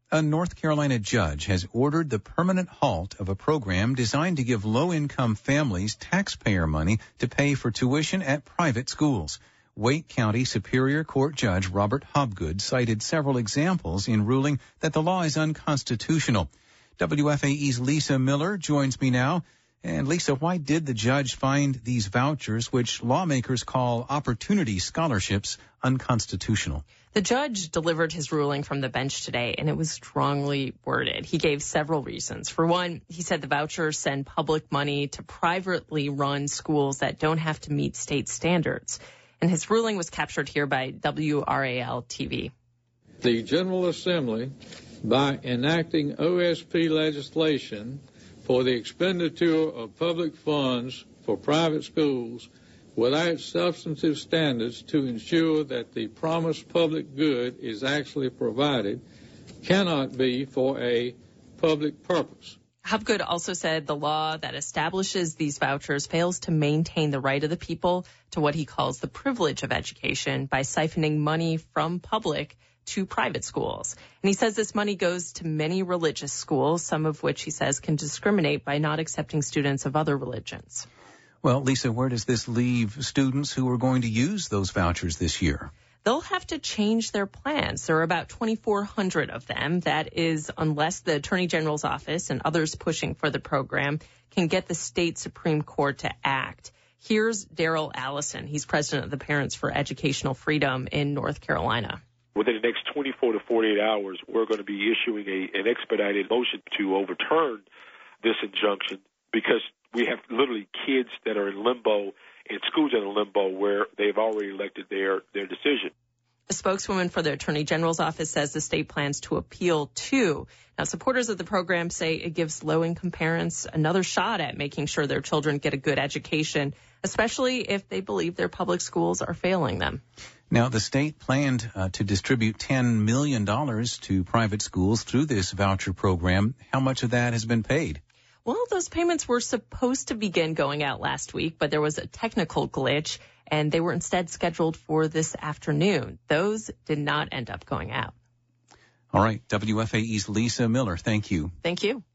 A North Carolina judge has ordered the permanent halt of a program designed to give low-income families taxpayer money to pay for tuition at private schools. Wake County Superior Court Judge Robert Hobgood cited several examples in ruling that the law is unconstitutional. WFAE's Lisa Miller joins me now. And Lisa, why did the judge find these vouchers, which lawmakers call opportunity scholarships, unconstitutional? The judge delivered his ruling from the bench today, and it was strongly worded. He gave several reasons. For one, he said the vouchers send public money to privately run schools that don't have to meet state standards. And his ruling was captured here by WRAL-TV. The General Assembly, by enacting OSP legislation for the expenditure of public funds for private schools without substantive standards to ensure that the promised public good is actually provided, cannot be for a public purpose. Hobgood also said the law that establishes these vouchers fails to maintain the right of the people to what he calls the privilege of education by siphoning money from public to private schools. And he says this money goes to many religious schools, some of which he says can discriminate by not accepting students of other religions. Well, Lisa, where does this leave students who are going to use those vouchers this year? They'll have to change their plans. There are about 2,400 of them. That is, unless the Attorney General's office and others pushing for the program can get the state Supreme Court to act. Here's Daryl Allison. He's president of the Parents for Educational Freedom in North Carolina. Within the next 24 to 48 hours, we're going to be issuing an expedited motion to overturn this injunction because we have literally kids that are in limbo and schools that are in limbo where they've already elected their decision. A spokeswoman for the Attorney General's office says the state plans to appeal too. Now, supporters of the program say it gives low-income parents another shot at making sure their children get a good education, especially if they believe their public schools are failing them. Now, the state planned to distribute $10 million to private schools through this voucher program. How much of that has been paid? Well, those payments were supposed to begin going out last week, but there was a technical glitch, and they were instead scheduled for this afternoon. Those did not end up going out. All right. WFAE's Lisa Miller, thank you. Thank you.